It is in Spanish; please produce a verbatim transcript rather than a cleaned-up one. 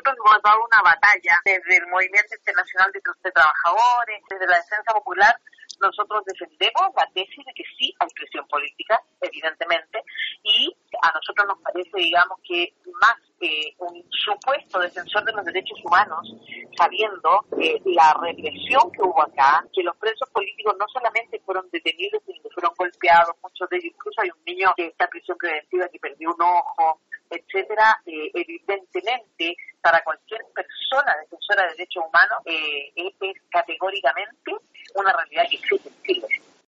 nosotros hemos dado una batalla desde el Movimiento Internacional de, de Trabajadores, desde la Defensa Popular. Nosotros defendemos la tesis de que sí hay presión política, evidentemente, y a nosotros nos parece, digamos, que más eh, un supuesto defensor de los derechos humanos, sabiendo eh, la represión que hubo acá, que los presos políticos no solamente fueron detenidos, sino que fueron golpeados, muchos de ellos, incluso hay un niño que está en prisión preventiva que perdió un ojo, etcétera, eh, evidentemente para cualquier persona defensora de derechos humanos eh, es, es categóricamente una realidad que existe en Chile.